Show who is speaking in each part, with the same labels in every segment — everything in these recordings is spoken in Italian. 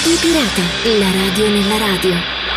Speaker 1: Radio Pirata, la radio nella radio.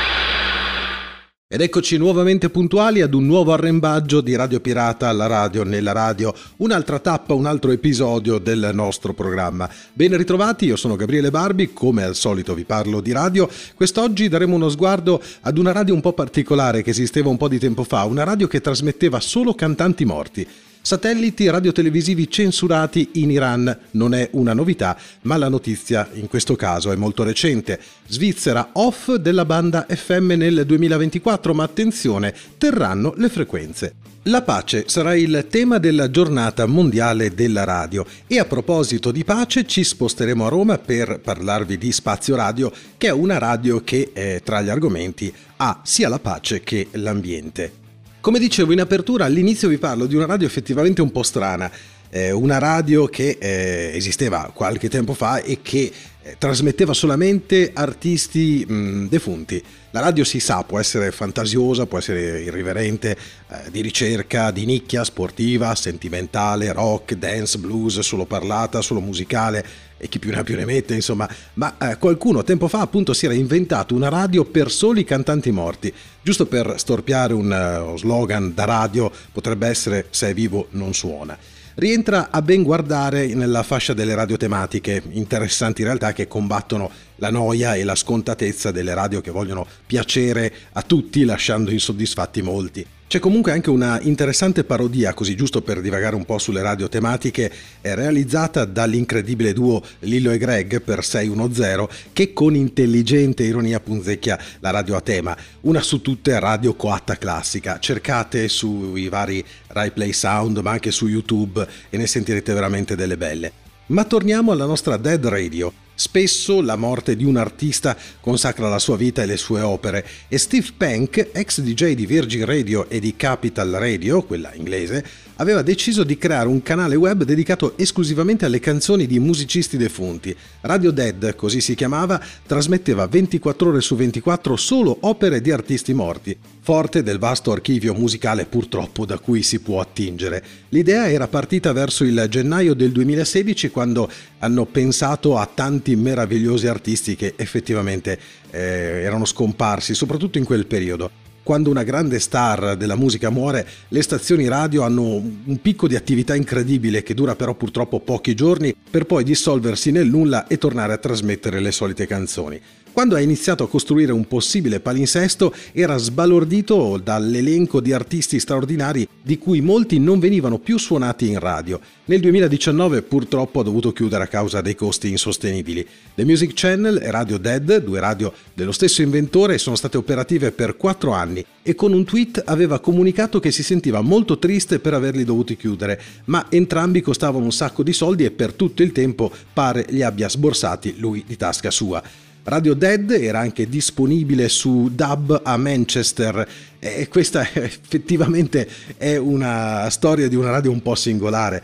Speaker 2: Ed eccoci nuovamente puntuali ad un nuovo arrembaggio di Radio Pirata alla radio nella radio, un'altra tappa, un altro episodio del nostro programma. Ben ritrovati, io sono Gabriele Barbi, come al solito vi parlo di radio. Quest'oggi daremo uno sguardo ad una radio un po' particolare che esisteva un po' di tempo fa, una radio che trasmetteva solo cantanti morti. Satelliti radiotelevisivi censurati in Iran non è una novità, ma la notizia in questo caso è molto recente. Svizzera off della banda FM nel 2024, ma attenzione, terranno le frequenze. La pace sarà il tema della giornata mondiale della radio e a proposito di pace ci sposteremo a Roma per parlarvi di Spazio Radio, che è una radio che tra gli argomenti ha sia la pace che l'ambiente. Come dicevo in apertura, all'inizio vi parlo di una radio effettivamente un po' strana, una radio che esisteva qualche tempo fa e che trasmetteva solamente artisti defunti. La radio, si sa, può essere fantasiosa, può essere irriverente, di ricerca, di nicchia, sportiva, sentimentale, rock, dance, blues, solo parlata, solo musicale e chi più ne ha più ne mette, insomma. Ma qualcuno tempo fa appunto si era inventato una radio per soli cantanti morti. Giusto per storpiare uno slogan da radio, potrebbe essere "se è vivo non suona". Rientra a ben guardare nella fascia delle radio tematiche, interessanti in realtà, che combattono la noia e la scontatezza delle radio che vogliono piacere a tutti lasciando insoddisfatti molti. C'è comunque anche una interessante parodia, così giusto per divagare un po' sulle radio tematiche, realizzata dall'incredibile duo Lillo e Greg per 610, che con intelligente ironia punzecchia la radio a tema, una su tutte radio coatta classica. Cercate sui vari Rai Play Sound, ma anche su YouTube, e ne sentirete veramente delle belle. Ma torniamo alla nostra Dead Radio. Spesso la morte di un artista consacra la sua vita e le sue opere, e Steve Penk, ex DJ di Virgin Radio e di Capital Radio, quella inglese, aveva deciso di creare un canale web dedicato esclusivamente alle canzoni di musicisti defunti. Radio Dead, così si chiamava, trasmetteva 24 ore su 24 solo opere di artisti morti, forte del vasto archivio musicale purtroppo da cui si può attingere. L'idea era partita verso il gennaio del 2016, quando hanno pensato a tanti meravigliosi artisti che effettivamente erano scomparsi, soprattutto in quel periodo. Quando una grande star della musica muore, le stazioni radio hanno un picco di attività incredibile che dura però purtroppo pochi giorni, per poi dissolversi nel nulla e tornare a trasmettere le solite canzoni. Quando ha iniziato a costruire un possibile palinsesto, era sbalordito dall'elenco di artisti straordinari di cui molti non venivano più suonati in radio. Nel 2019 purtroppo ha dovuto chiudere a causa dei costi insostenibili. The Music Channel e Radio Dead, due radio dello stesso inventore, sono state operative per 4 anni e con un tweet aveva comunicato che si sentiva molto triste per averli dovuti chiudere, ma entrambi costavano un sacco di soldi e per tutto il tempo pare li abbia sborsati lui di tasca sua. Radio Dead era anche disponibile su DAB a Manchester e questa effettivamente è una storia di una radio un po' singolare,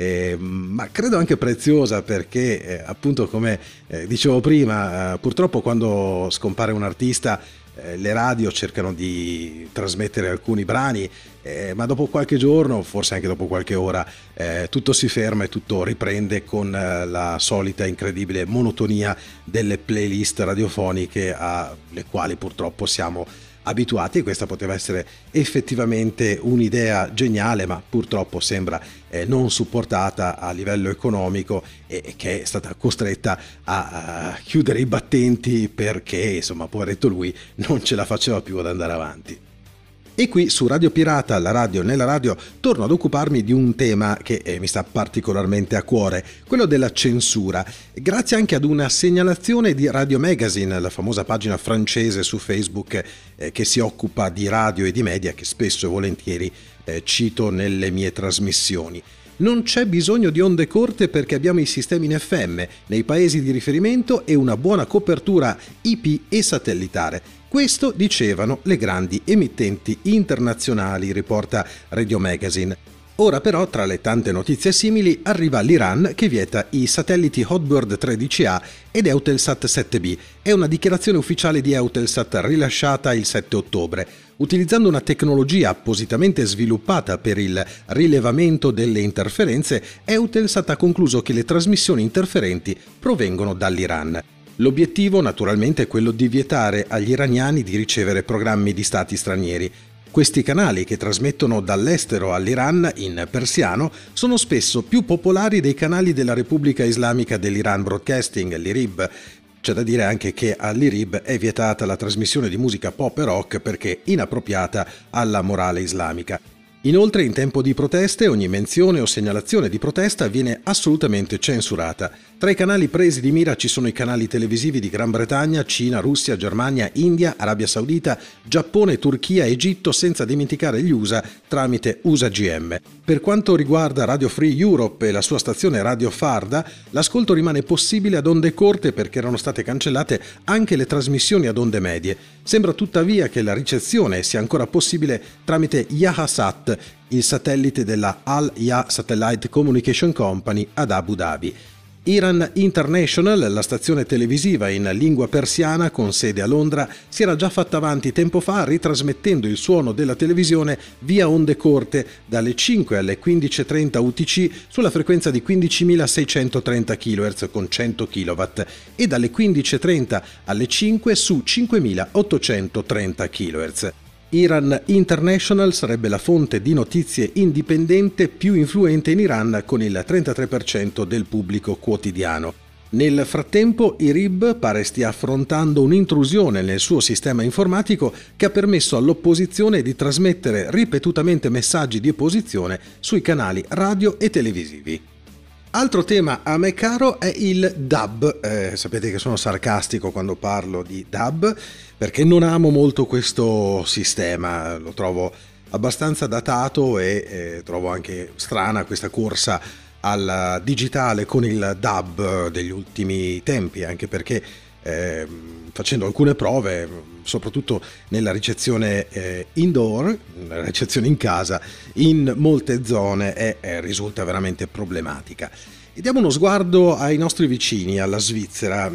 Speaker 2: ma credo anche preziosa perché appunto come dicevo prima, purtroppo quando scompare un artista le radio cercano di trasmettere alcuni brani, ma dopo qualche giorno, forse anche dopo qualche ora, tutto si ferma e tutto riprende con la solita incredibile monotonia delle playlist radiofoniche alle quali purtroppo siamo abituati, e questa poteva essere effettivamente un'idea geniale, ma purtroppo sembra non supportata a livello economico e che è stata costretta a chiudere i battenti perché, insomma, poveretto lui, non ce la faceva più ad andare avanti. E qui su Radio Pirata, la radio nella radio, torno ad occuparmi di un tema che mi sta particolarmente a cuore, quello della censura, grazie anche ad una segnalazione di Radio Magazine, la famosa pagina francese su Facebook che si occupa di radio e di media, che spesso e volentieri cito nelle mie trasmissioni. Non c'è bisogno di onde corte perché abbiamo i sistemi in FM nei paesi di riferimento e una buona copertura IP e satellitare. Questo dicevano le grandi emittenti internazionali, riporta Radio Magazine. Ora però, tra le tante notizie simili, arriva l'Iran che vieta i satelliti Hotbird 13A ed Eutelsat 7B. È una dichiarazione ufficiale di Eutelsat rilasciata il 7 ottobre. Utilizzando una tecnologia appositamente sviluppata per il rilevamento delle interferenze, Eutelsat ha concluso che le trasmissioni interferenti provengono dall'Iran. L'obiettivo naturalmente è quello di vietare agli iraniani di ricevere programmi di stati stranieri. Questi canali, che trasmettono dall'estero all'Iran in persiano, sono spesso più popolari dei canali della Repubblica Islamica dell'Iran Broadcasting, l'IRIB. C'è da dire anche che all'IRIB è vietata la trasmissione di musica pop e rock perché inappropriata alla morale islamica. Inoltre, in tempo di proteste, ogni menzione o segnalazione di protesta viene assolutamente censurata. Tra i canali presi di mira ci sono i canali televisivi di Gran Bretagna, Cina, Russia, Germania, India, Arabia Saudita, Giappone, Turchia, Egitto, senza dimenticare gli USA tramite USA-GM. Per quanto riguarda Radio Free Europe e la sua stazione Radio Farda, l'ascolto rimane possibile ad onde corte perché erano state cancellate anche le trasmissioni ad onde medie. Sembra tuttavia che la ricezione sia ancora possibile tramite Yahasat, il satellite della Al-Yah Satellite Communication Company ad Abu Dhabi. Iran International, la stazione televisiva in lingua persiana con sede a Londra, si era già fatta avanti tempo fa ritrasmettendo il suono della televisione via onde corte dalle 5 alle 15.30 UTC sulla frequenza di 15.630 kHz con 100 kW e dalle 15.30 alle 5 su 5.830 kHz. Iran International sarebbe la fonte di notizie indipendente più influente in Iran con il 33% del pubblico quotidiano. Nel frattempo, IRIB pare stia affrontando un'intrusione nel suo sistema informatico che ha permesso all'opposizione di trasmettere ripetutamente messaggi di opposizione sui canali radio e televisivi. Altro tema a me caro è il DAB. Sapete che sono sarcastico quando parlo di DAB perché non amo molto questo sistema, lo trovo abbastanza datato e trovo anche strana questa corsa al digitale con il DAB degli ultimi tempi, anche perché facendo alcune prove, soprattutto nella ricezione indoor, nella ricezione in casa, in molte zone risulta veramente problematica. E diamo uno sguardo ai nostri vicini, alla Svizzera,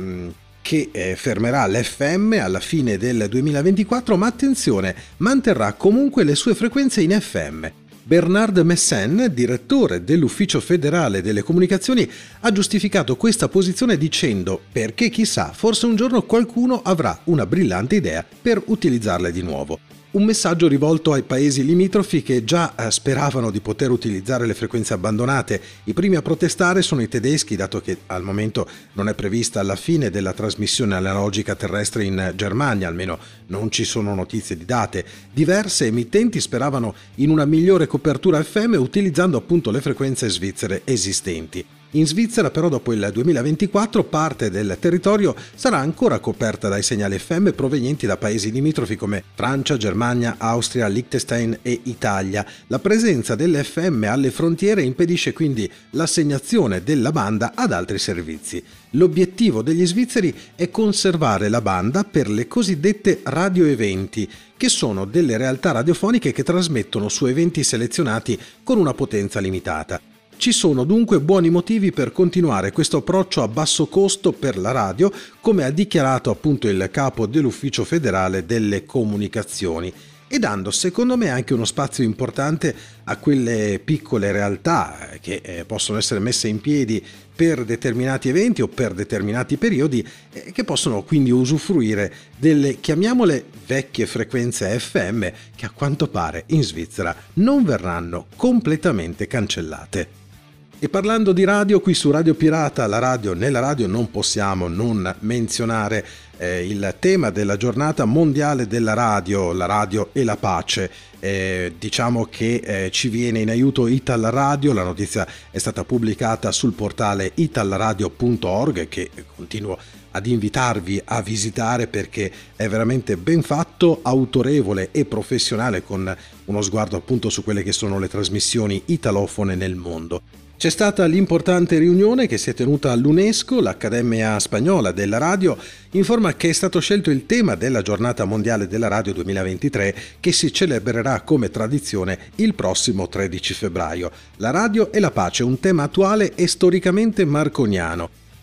Speaker 2: che fermerà l'FM alla fine del 2024, ma attenzione, manterrà comunque le sue frequenze in FM. Bernard Messen, direttore dell'Ufficio federale delle comunicazioni, ha giustificato questa posizione dicendo: perché chissà, forse un giorno qualcuno avrà una brillante idea per utilizzarle di nuovo. Un messaggio rivolto ai paesi limitrofi che già speravano di poter utilizzare le frequenze abbandonate. I primi a protestare sono i tedeschi, dato che al momento non è prevista la fine della trasmissione analogica terrestre in Germania, almeno non ci sono notizie di date. Diverse emittenti speravano in una migliore copertura FM utilizzando appunto le frequenze svizzere esistenti. In Svizzera però dopo il 2024 parte del territorio sarà ancora coperta dai segnali FM provenienti da paesi limitrofi come Francia, Germania, Austria, Liechtenstein e Italia. La presenza dell'FM alle frontiere impedisce quindi l'assegnazione della banda ad altri servizi. L'obiettivo degli svizzeri è conservare la banda per le cosiddette radioeventi, che sono delle realtà radiofoniche che trasmettono su eventi selezionati con una potenza limitata. Ci sono dunque buoni motivi per continuare questo approccio a basso costo per la radio, come ha dichiarato appunto il capo dell'Ufficio federale delle comunicazioni, e dando secondo me anche uno spazio importante a quelle piccole realtà che possono essere messe in piedi per determinati eventi o per determinati periodi, che possono quindi usufruire delle, chiamiamole, vecchie frequenze FM che a quanto pare in Svizzera non verranno completamente cancellate. E parlando di radio, qui su Radio Pirata, la radio nella radio, non possiamo non menzionare il tema della giornata mondiale della radio, la radio e la pace. Diciamo che ci viene in aiuto Ital Radio, la notizia è stata pubblicata sul portale italradio.org che continuo ad invitarvi a visitare perché è veramente ben fatto, autorevole e professionale, con uno sguardo appunto su quelle che sono le trasmissioni italofone nel mondo. C'è stata l'importante riunione che si è tenuta all'UNESCO. L'Accademia Spagnola della Radio informa che è stato scelto il tema della Giornata Mondiale della Radio 2023, che si celebrerà come tradizione il prossimo 13 febbraio. La radio e la pace, un tema attuale e storicamente marconiano.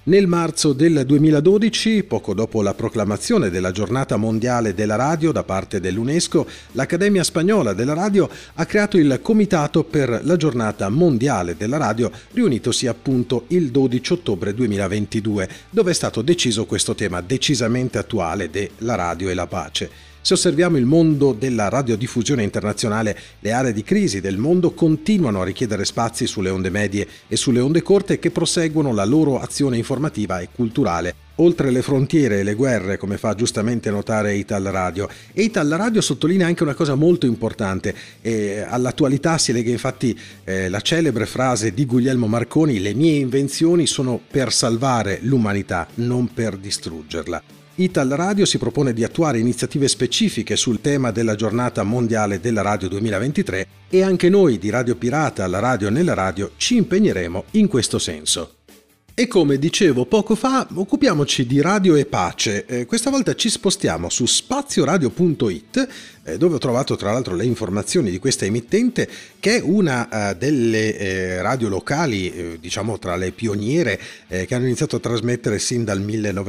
Speaker 2: Nel marzo del 2012, poco dopo la proclamazione della Giornata Mondiale della Radio da parte dell'UNESCO, l'Accademia Spagnola della Radio ha creato il Comitato per la Giornata Mondiale della Radio, riunitosi appunto il 12 ottobre 2022, dove è stato deciso questo tema decisamente attuale della radio e la pace. Se osserviamo il mondo della radiodiffusione internazionale, le aree di crisi del mondo continuano a richiedere spazi sulle onde medie e sulle onde corte che proseguono la loro azione informativa e culturale, oltre le frontiere e le guerre, come fa giustamente notare Ital Radio. E Ital Radio sottolinea anche una cosa molto importante, all'attualità si lega infatti la celebre frase di Guglielmo Marconi: le mie invenzioni sono per salvare l'umanità, non per distruggerla. Ital Radio si propone di attuare iniziative specifiche sul tema della Giornata Mondiale della Radio 2023 e anche noi di Radio Pirata, la radio nella radio, ci impegneremo in questo senso. E come dicevo poco fa, occupiamoci di radio e pace. Questa volta ci spostiamo su spazioradio.it, dove ho trovato tra l'altro le informazioni di questa emittente, che è una delle radio locali, diciamo tra le pioniere, che hanno iniziato a trasmettere sin dal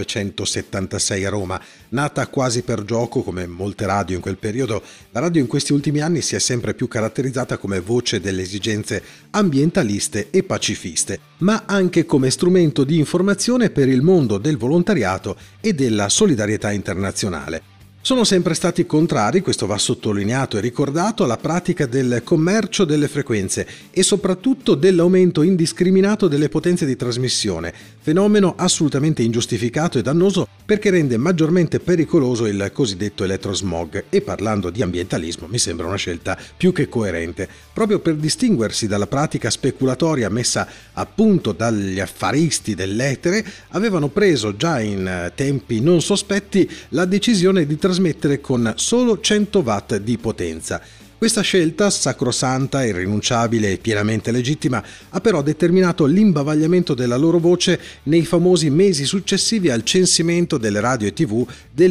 Speaker 2: 1976 a Roma. Nata quasi per gioco, come molte radio in quel periodo, la radio in questi ultimi anni si è sempre più caratterizzata come voce delle esigenze ambientaliste e pacifiste, ma anche come strumento di informazione per il mondo del volontariato e della solidarietà internazionale. Sono sempre stati contrari, questo va sottolineato e ricordato, alla pratica del commercio delle frequenze e soprattutto dell'aumento indiscriminato delle potenze di trasmissione, fenomeno assolutamente ingiustificato e dannoso perché rende maggiormente pericoloso il cosiddetto elettrosmog, e parlando di ambientalismo mi sembra una scelta più che coerente. Proprio per distinguersi dalla pratica speculatoria messa a punto dagli affaristi dell'etere, avevano preso già in tempi non sospetti la decisione di trasmettere con solo 100 watt di potenza. Questa scelta, sacrosanta, irrinunciabile e pienamente legittima, ha però determinato l'imbavagliamento della loro voce nei famosi mesi successivi al censimento delle radio e TV del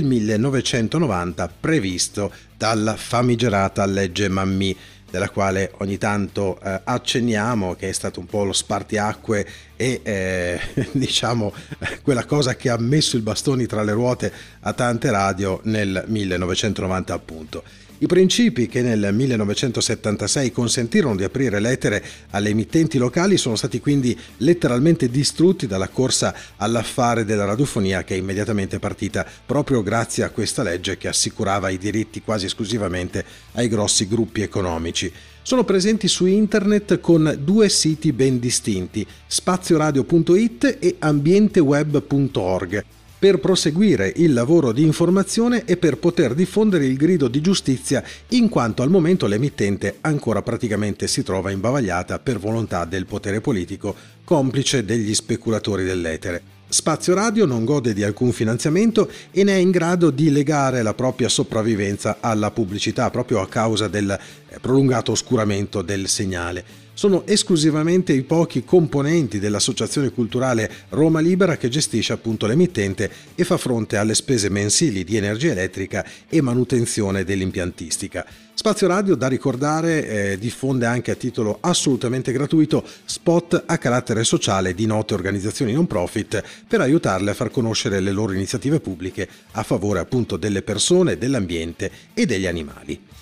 Speaker 2: 1990 previsto dalla famigerata legge Mammì, della quale ogni tanto accenniamo, che è stato un po' lo spartiacque e diciamo quella cosa che ha messo i bastoni tra le ruote a tante radio nel 1990 appunto. I principi che nel 1976 consentirono di aprire l'etere alle emittenti locali sono stati quindi letteralmente distrutti dalla corsa all'affare della radiofonia, che è immediatamente partita proprio grazie a questa legge che assicurava i diritti quasi esclusivamente ai grossi gruppi economici. Sono presenti su internet con 2 siti ben distinti, spazioradio.it e ambienteweb.org, per proseguire il lavoro di informazione e per poter diffondere il grido di giustizia, in quanto al momento l'emittente ancora praticamente si trova imbavagliata per volontà del potere politico, complice degli speculatori dell'etere. Spazio Radio non gode di alcun finanziamento e ne è in grado di legare la propria sopravvivenza alla pubblicità proprio a causa del prolungato oscuramento del segnale. Sono esclusivamente i pochi componenti dell'associazione culturale Roma Libera che gestisce appunto l'emittente e fa fronte alle spese mensili di energia elettrica e manutenzione dell'impiantistica. Spazio Radio, da ricordare, diffonde anche a titolo assolutamente gratuito spot a carattere sociale di note organizzazioni non profit per aiutarle a far conoscere le loro iniziative pubbliche a favore appunto delle persone, dell'ambiente e degli animali.